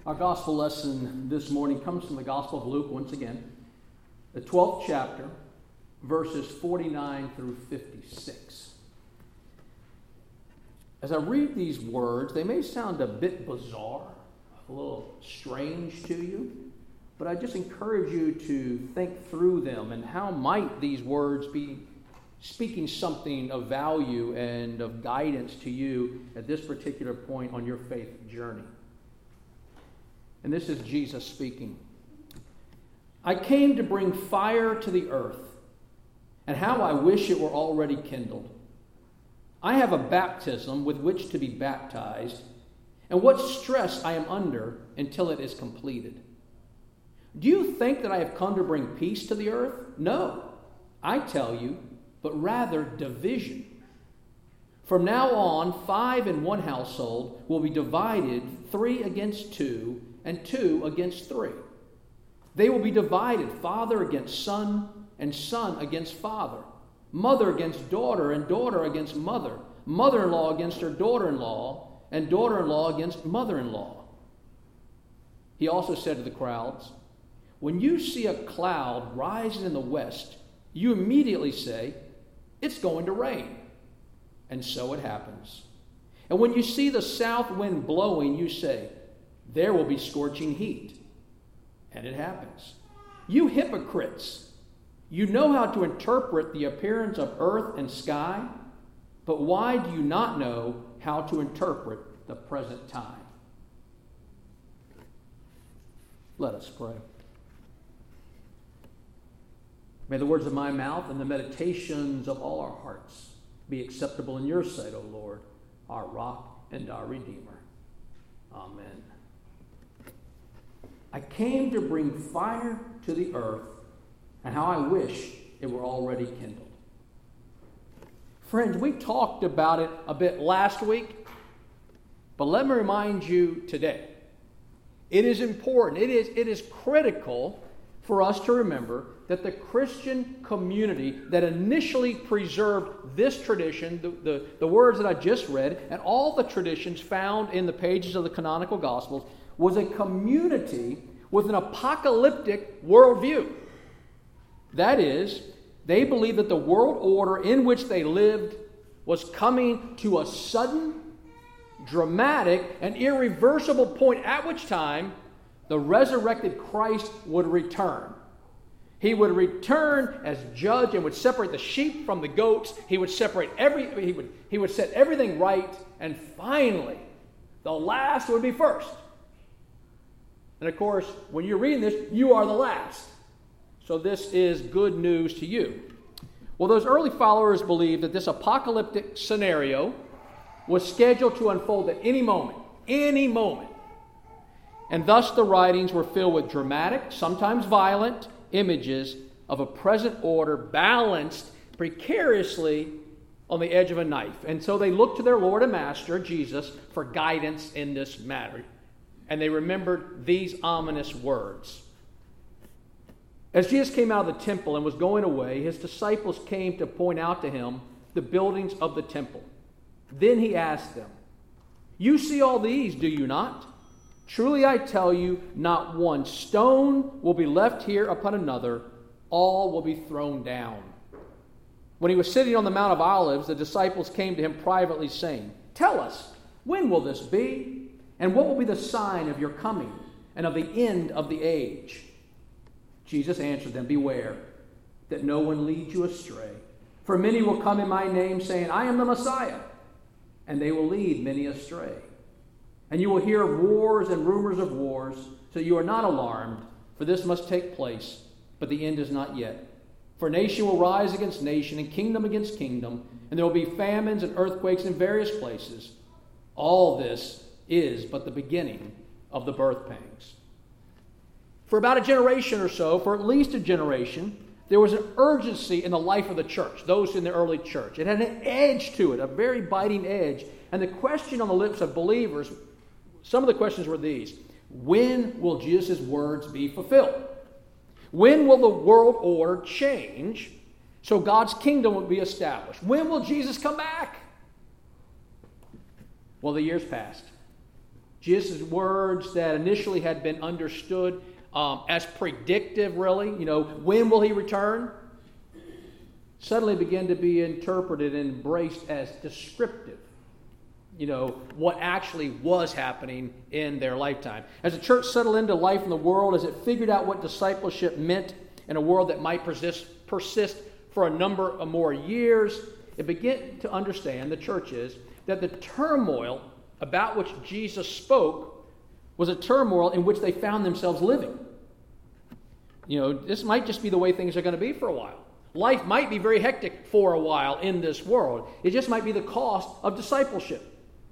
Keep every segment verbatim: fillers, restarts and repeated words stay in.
Our gospel lesson this morning comes from the Gospel of Luke once again, the twelfth chapter, verses forty-nine through fifty-six. As I read these words, they may sound a bit bizarre, a little strange to you, but I just encourage you to think through them and how might these words be speaking something of value and of guidance to you at this particular point on your faith journey. And this is Jesus speaking. I came to bring fire to the earth, and how I wish it were already kindled. I have a baptism with which to be baptized, and what stress I am under until it is completed. Do you think that I have come to bring peace to the earth? No, I tell you, but rather division. From now on, five in one household will be divided, three against two, and two against three. They will be divided, father against son, and son against father, mother against daughter, and daughter against mother, mother-in-law against her daughter-in-law, and daughter-in-law against mother-in-law. He also said to the crowds, when you see a cloud rising in the west, you immediately say, it's going to rain. And so it happens. And when you see the south wind blowing, you say, there will be scorching heat. And it happens. You hypocrites, you know how to interpret the appearance of earth and sky, but why do you not know how to interpret the present time? Let us pray. May the words of my mouth and the meditations of all our hearts be acceptable in your sight, O Lord, our rock and our Redeemer. Amen. I came to bring fire to the earth, and how I wish it were already kindled. Friends, we talked about it a bit last week, but let me remind you today. It is important, it is, it is critical for us to remember that the Christian community that initially preserved this tradition, the, the, the words that I just read, and all the traditions found in the pages of the canonical Gospels, was a community with an apocalyptic worldview. That is, they believed that the world order in which they lived was coming to a sudden, dramatic, and irreversible point at which time the resurrected Christ would return. He would return as judge and would separate the sheep from the goats. He would separate every, he would, he would set everything right, and finally, the last would be first. And of course, when you're reading this, you are the last. So this is good news to you. Well, those early followers believed that this apocalyptic scenario was scheduled to unfold at any moment, any moment. And thus the writings were filled with dramatic, sometimes violent, images of a present order balanced precariously on the edge of a knife. And so they looked to their Lord and Master, Jesus, for guidance in this matter. And they remembered these ominous words. As Jesus came out of the temple and was going away, his disciples came to point out to him the buildings of the temple. Then he asked them, you see all these, do you not? Truly I tell you, not one stone will be left here upon another. All will be thrown down. When he was sitting on the Mount of Olives, the disciples came to him privately, saying, tell us, when will this be? And what will be the sign of your coming and of the end of the age? Jesus answered them, beware that no one leads you astray. For many will come in my name, saying, I am the Messiah. And they will lead many astray. And you will hear of wars and rumors of wars, so you are not alarmed, for this must take place, but the end is not yet. For nation will rise against nation, and kingdom against kingdom, and there will be famines and earthquakes in various places. All this is but the beginning of the birth pangs. For about a generation or so, for at least a generation, there was an urgency in the life of the church, those in the early church. It had an edge to it, a very biting edge. And the question on the lips of believers, some of the questions were these. When will Jesus' words be fulfilled? When will the world order change so God's kingdom will be established? When will Jesus come back? Well, the years passed. Jesus' words that initially had been understood um, as predictive, really, you know, when will he return? Suddenly began to be interpreted and embraced as descriptive. You know, what actually was happening in their lifetime. As the church settled into life in the world, as it figured out what discipleship meant in a world that might persist, persist for a number of more years, it began to understand, the church is, that the turmoil about which Jesus spoke was a turmoil in which they found themselves living. You know, this might just be the way things are going to be for a while. Life might be very hectic for a while in this world. It just might be the cost of discipleship.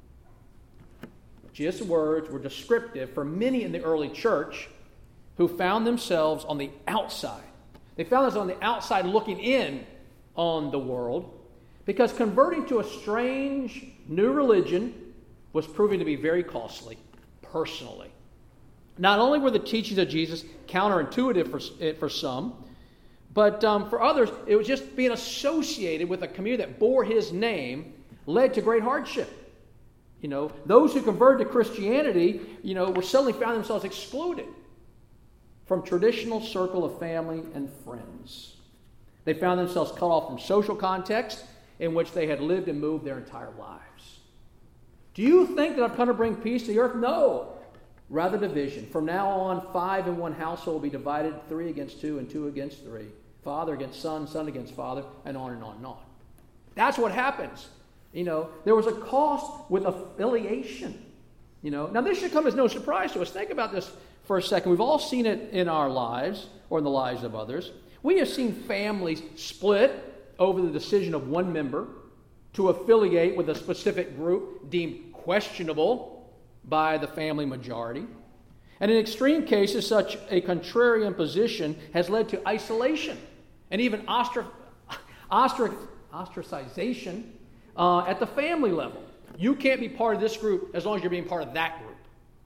Jesus' words were descriptive for many in the early church who found themselves on the outside. They found themselves on the outside looking in on the world because converting to a strange new religion was proving to be very costly personally. Not only were the teachings of Jesus counterintuitive for, for some, but um, for others, it was just being associated with a community that bore his name led to great hardship. You know, those who converted to Christianity, you know, were suddenly found themselves excluded from traditional circle of family and friends. They found themselves cut off from social context in which they had lived and moved their entire lives. Do you think that I've come to bring peace to the earth? No. Rather division. From now on, five in one household will be divided, three against two and two against three. Father against son, son against father, and on and on and on. That's what happens. You know, there was a cost with affiliation. You know, now this should come as no surprise to us. Think about this for a second. We've all seen it in our lives or in the lives of others. We have seen families split over the decision of one member to affiliate with a specific group deemed questionable by the family majority. And in extreme cases, such a contrarian position has led to isolation and even ostr- ostr- ostracization uh, at the family level. You can't be part of this group as long as you're being part of that group.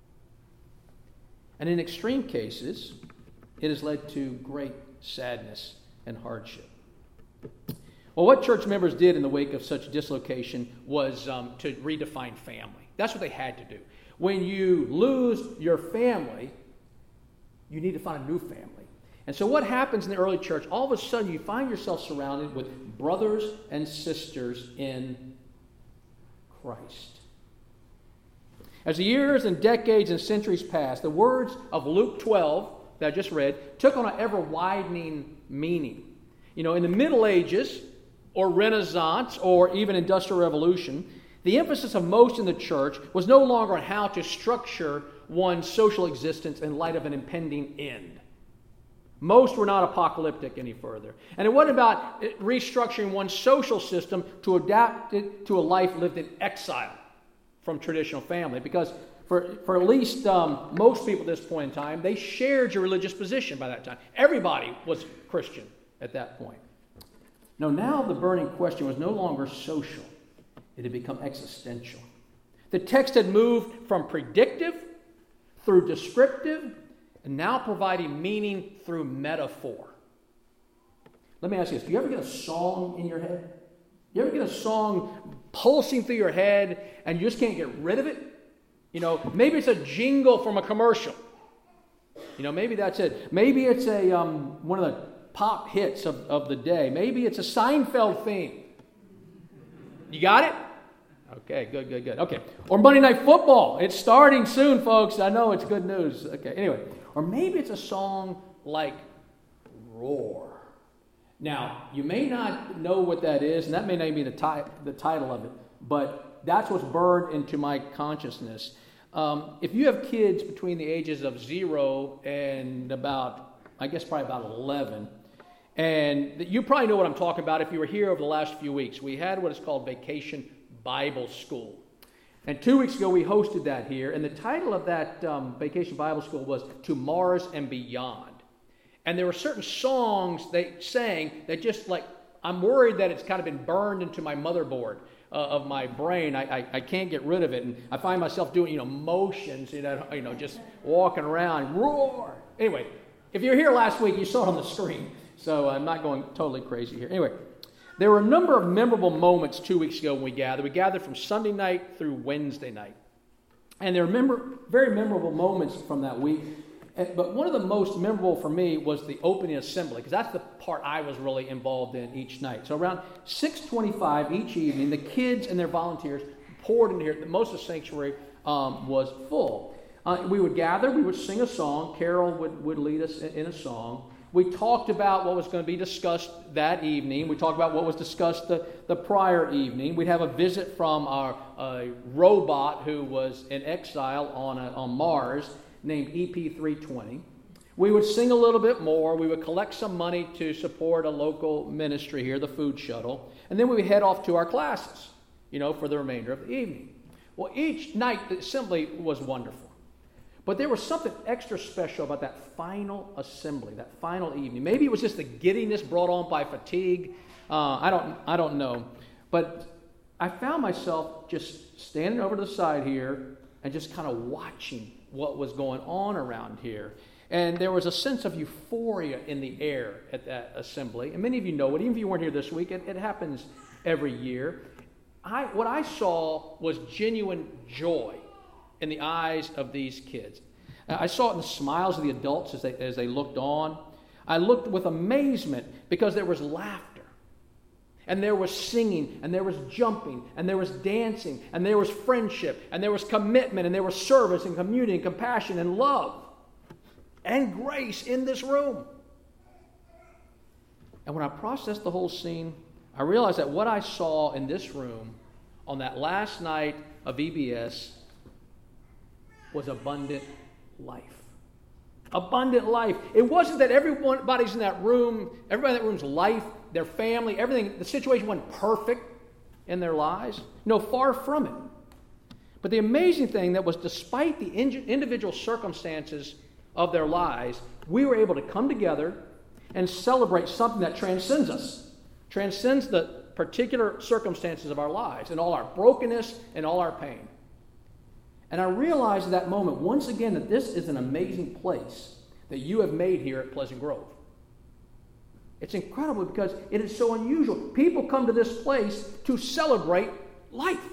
And in extreme cases, it has led to great sadness and hardship. Well, what church members did in the wake of such dislocation was um, to redefine family. That's what they had to do. When you lose your family, you need to find a new family. And so what happens in the early church, all of a sudden you find yourself surrounded with brothers and sisters in Christ. As the years and decades and centuries passed, the words of Luke twelve that I just read took on an ever-widening meaning. You know, in the Middle Ages, or Renaissance, or even Industrial Revolution, the emphasis of most in the church was no longer on how to structure one's social existence in light of an impending end. Most were not apocalyptic any further. And it wasn't about restructuring one's social system to adapt it to a life lived in exile from traditional family. Because for, for at least um, most people at this point in time, they shared your religious position by that time. Everybody was Christian at that point. No, now the burning question was no longer social. It had become existential. The text had moved from predictive through descriptive and now providing meaning through metaphor. Let me ask you this. Do you ever get a song in your head? You ever get a song pulsing through your head and you just can't get rid of it? You know, maybe it's a jingle from a commercial. You know, maybe that's it. Maybe it's a um, one of the pop hits of, of the day. Maybe it's a Seinfeld theme. You got it? Okay, good, good, good. Okay. Or Monday Night Football. It's starting soon, folks. I know it's good news. Okay, anyway. Or maybe it's a song like Roar. Now, you may not know what that is, and that may not be the, ti- the title of it, but that's what's burned into my consciousness. Um, if you have kids between the ages of zero and about, I guess probably about eleven, and you probably know what I'm talking about if you were here over the last few weeks. We had what is called Vacation Bible School. And two weeks ago we hosted that here, and the title of that um, Vacation Bible School was To Mars and Beyond. And there were certain songs they sang that just like, I'm worried that it's kind of been burned into my motherboard uh, of my brain. I, I I can't get rid of it, and I find myself doing, you know, motions, you know, you know, just walking around, roar. Anyway, if you were here last week, you saw it on the screen, so I'm not going totally crazy here. Anyway, there were a number of memorable moments two weeks ago when we gathered. We gathered from Sunday night through Wednesday night. And there are memor- very memorable moments from that week. But one of the most memorable for me was the opening assembly, because that's the part I was really involved in each night. So around six twenty-five each evening, the kids and their volunteers poured into here. Most of the sanctuary um, was full. Uh, we would gather, we would sing a song. Carol would, would lead us in, in a song. We talked about what was going to be discussed that evening. We talked about what was discussed the, the prior evening. We'd have a visit from our uh, robot who was in exile on, a, on Mars, named E P three twenty. We would sing a little bit more. We would collect some money to support a local ministry here, the Food Shuttle. And then we would head off to our classes, you know, for the remainder of the evening. Well, each night the assembly was wonderful. But there was something extra special about that final assembly, that final evening. Maybe it was just the giddiness brought on by fatigue. Uh, I don't, I don't know. But I found myself just standing over to the side here and just kind of watching what was going on around here. And there was a sense of euphoria in the air at that assembly. And many of you know it. Even if you weren't here this week, it, it happens every year. I, what I saw was genuine joy in the eyes of these kids. I saw it in the smiles of the adults as they, as they looked on. I looked with amazement because there was laughter. And there was singing, and there was jumping, and there was dancing, and there was friendship, and there was commitment, and there was service, and community, and compassion, and love, and grace in this room. And when I processed the whole scene, I realized that what I saw in this room on that last night of V B S was abundant life. Abundant life. It wasn't that everybody's in that room, everybody in that room's life, their family, everything, the situation wasn't perfect in their lives. No, far from it. But the amazing thing that was, despite the individual circumstances of their lives, we were able to come together and celebrate something that transcends us, transcends the particular circumstances of our lives and all our brokenness and all our pain. And I realized at that moment, once again, that this is an amazing place that you have made here at Pleasant Grove. It's incredible because it is so unusual. People come to this place to celebrate life.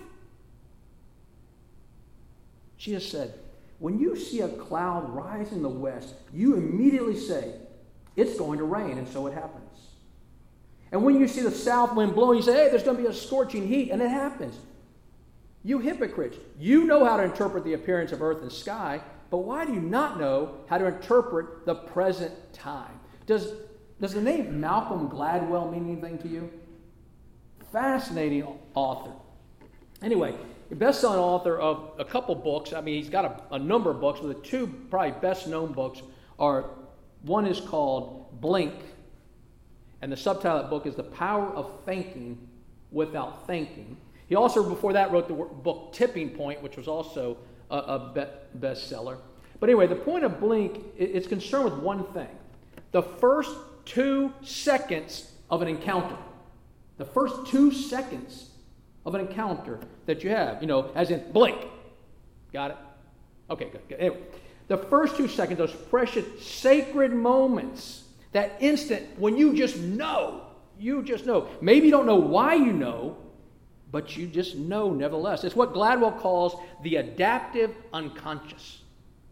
Jesus said, when you see a cloud rise in the west, you immediately say, it's going to rain, and so it happens. And when you see the south wind blowing, you say, hey, there's going to be a scorching heat, and it happens. You hypocrites, you know how to interpret the appearance of earth and sky, but why do you not know how to interpret the present time? Does, does the name Malcolm Gladwell mean anything to you? Fascinating author. Anyway, a best-selling author of a couple books. I mean, he's got a, a number of books, but the two probably best-known books are, one is called Blink, and the subtitle of that book is The Power of Thinking Without Thinking. He also, before that, wrote the book Tipping Point, which was also a, a bestseller. But anyway, the point of Blink is concerned with one thing. The first two seconds of an encounter. The first two seconds of an encounter that you have. You know, as in blink. Got it? Okay, good. good. Anyway, the first two seconds, those precious, sacred moments, that instant when you just know. You just know. Maybe you don't know why you know, but you just know nevertheless. It's what Gladwell calls the adaptive unconscious.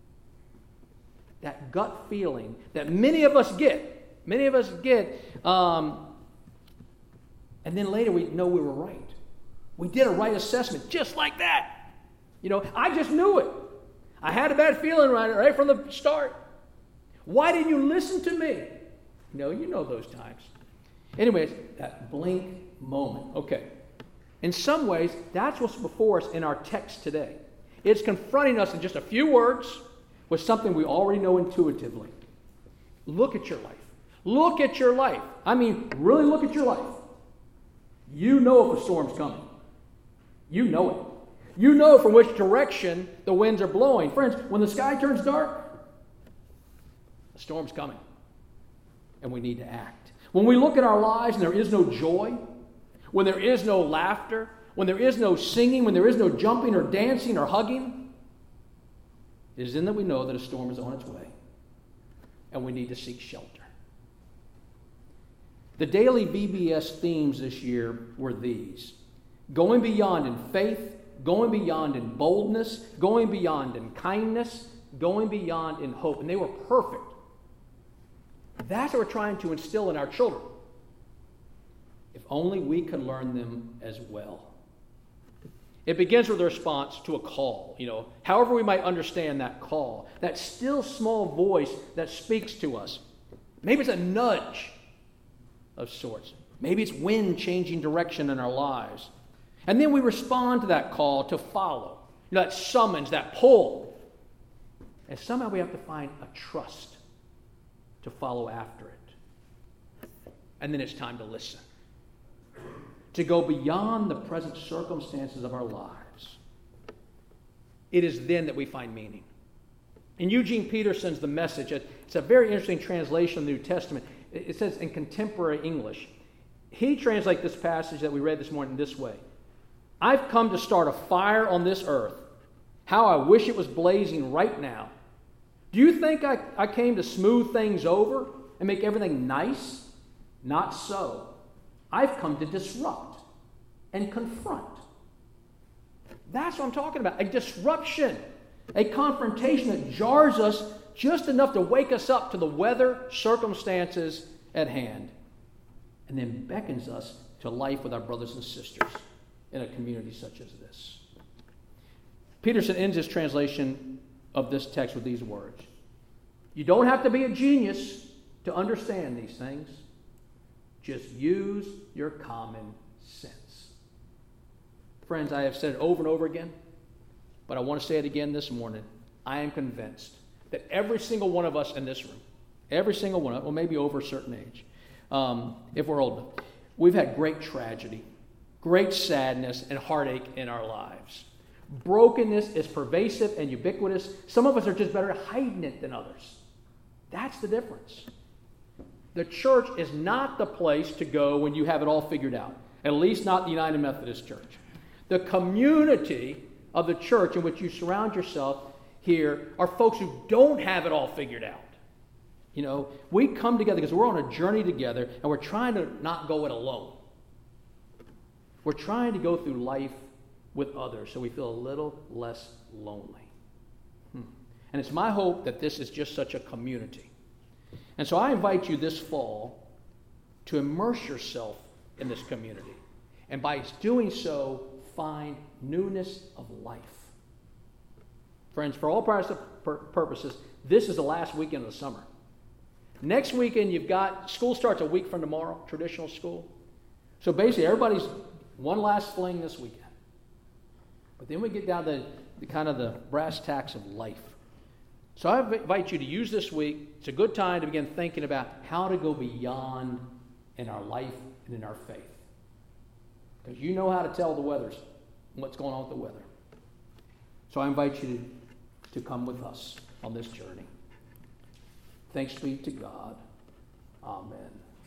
That gut feeling that many of us get. Many of us get. Um, and then later we know we were right. We did a right assessment just like that. You know, I just knew it. I had a bad feeling right, right from the start. Why didn't you listen to me? No, you know those times. Anyways, that blink moment. Okay. In some ways, that's what's before us in our text today. It's confronting us in just a few words with something we already know intuitively. Look at your life. Look at your life. I mean, really look at your life. You know if a storm's coming. You know it. You know from which direction the winds are blowing. Friends, when the sky turns dark, the storm's coming. And we need to act. When we look at our lives and there is no joy, when there is no laughter, when there is no singing, when there is no jumping or dancing or hugging, it is then that we know that a storm is on its way and we need to seek shelter. The daily V B S themes this year were these: going beyond in faith, going beyond in boldness, going beyond in kindness, going beyond in hope. And they were perfect. That's what we're trying to instill in our children. If only we could learn them as well. It begins with a response to a call, you know, however we might understand that call, that still small voice that speaks to us. Maybe it's a nudge of sorts. Maybe it's wind changing direction in our lives. And then we respond to that call to follow, you know, that summons, that pull. And somehow we have to find a trust to follow after it. And then it's time to listen. To go beyond the present circumstances of our lives. It is then that we find meaning. In Eugene Peterson's The Message, it's a very interesting translation of the New Testament. It says in contemporary English, he translates this passage that we read this morning this way. I've come to start a fire on this earth. How I wish it was blazing right now. Do you think I, I came to smooth things over and make everything nice? Not so. I've come to disrupt and confront. That's what I'm talking about. A disruption, a confrontation that jars us just enough to wake us up to the weather circumstances at hand, and then beckons us to life with our brothers and sisters in a community such as this. Peterson ends his translation of this text with these words. You don't have to be a genius to understand these things. Just use your common sense. Friends, I have said it over and over again, but I want to say it again this morning. I am convinced that every single one of us in this room, every single one of us, well, maybe over a certain age, um, if we're old enough, we've had great tragedy, great sadness, and heartache in our lives. Brokenness is pervasive and ubiquitous. Some of us are just better at hiding it than others. That's the difference. The church is not the place to go when you have it all figured out, at least not the United Methodist Church. The community of the church in which you surround yourself here are folks who don't have it all figured out. You know, we come together because we're on a journey together and we're trying to not go it alone. We're trying to go through life with others so we feel a little less lonely. Hmm. And it's my hope that this is just such a community. And so I invite you this fall to immerse yourself in this community. And by doing so, find newness of life. Friends, for all purposes, this is the last weekend of the summer. Next weekend, you've got, school starts a week from tomorrow, traditional school. So basically, everybody's one last fling this weekend. But then we get down to the kind of the brass tacks of life. So I invite you to use this week. It's a good time to begin thinking about how to go beyond in our life and in our faith. Because you know how to tell the weathers what's going on with the weather. So I invite you to, to come with us on this journey. Thanks be to God. Amen.